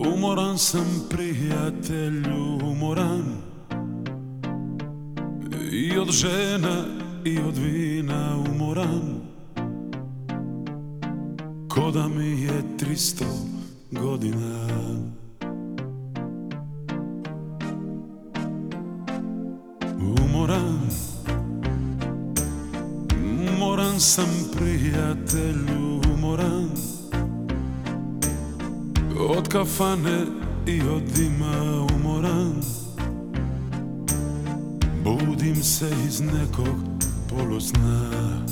Umoran sam, prijatelju, umoran i od žena i od vina umoran, ko da mi je 300 godina. Umoran sam, prijatelju, umoran od kafane i od dima umoran. Budim se iz nekog polusna.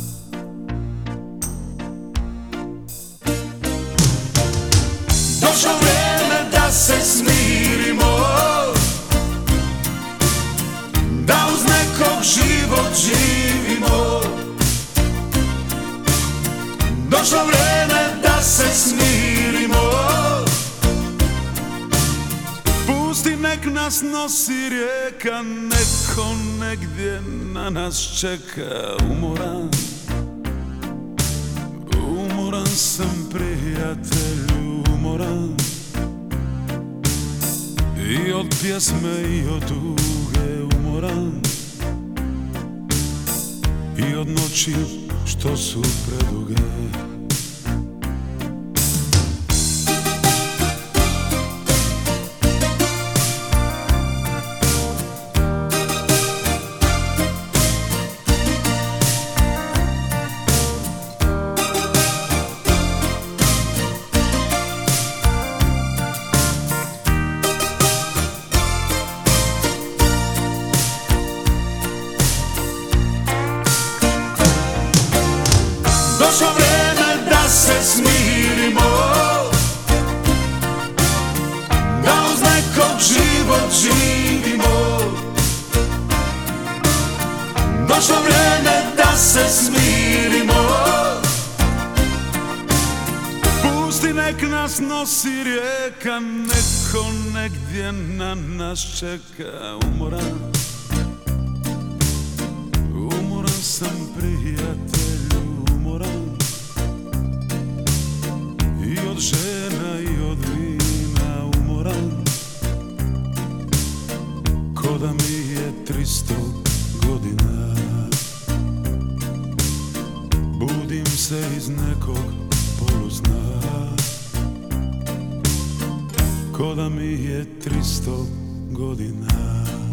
Došlo vreme da se smirimo, da uz nekog život živimo. Došlo vreme da se smirimo, pusti nek nas nosi rijeka, neko negdje na nas čeka. Umoran sam, prijatelju, umoran i od pjesme i od tuge umoran, i od noći što su preduge. Došlo vreme da se smirimo, da uz nekog život živimo. Došlo vreme da se smirimo, pusti nek nas nosi rijeka, neko negdje na nas čeka. Umoran sam, prijatelju, i od žena i od vina umoran, ko da mi je 300 godina. Budim se iz nekog polusna, ko da mi je 300 godina.